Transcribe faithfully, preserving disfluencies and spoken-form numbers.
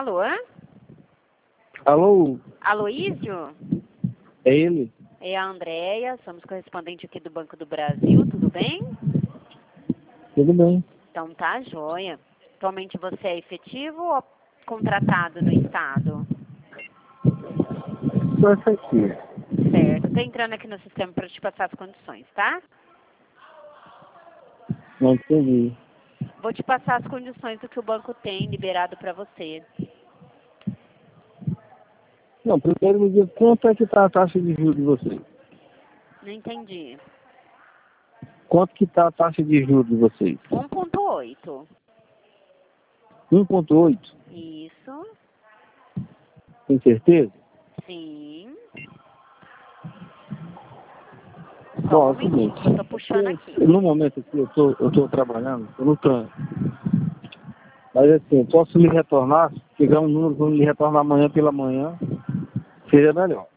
Alô? Alô? Aloísio? É ele? É a Andréia, somos correspondente aqui do Banco do Brasil, tudo bem? Tudo bem. Então tá, joia. Atualmente você é efetivo ou contratado no Estado? Só isso aqui. Certo, tô entrando aqui no sistema para te passar as condições, tá? Não entendi. Vou te passar as condições do que o banco tem liberado para você. Não, primeiro me diga quanto é que está a taxa de juros de vocês? Não entendi. Quanto que está a taxa de juros de vocês? um ponto oito. um ponto oito? Isso. Tem certeza? Sim. Bom, Só é um o seguinte. momentinho, eu tô puxando aqui. No momento aqui, eu tô, eu tô trabalhando, eu não canso. Mas assim, eu posso lhe retornar, se tiver um número, vamos lhe retornar amanhã pela manhã, seria melhor.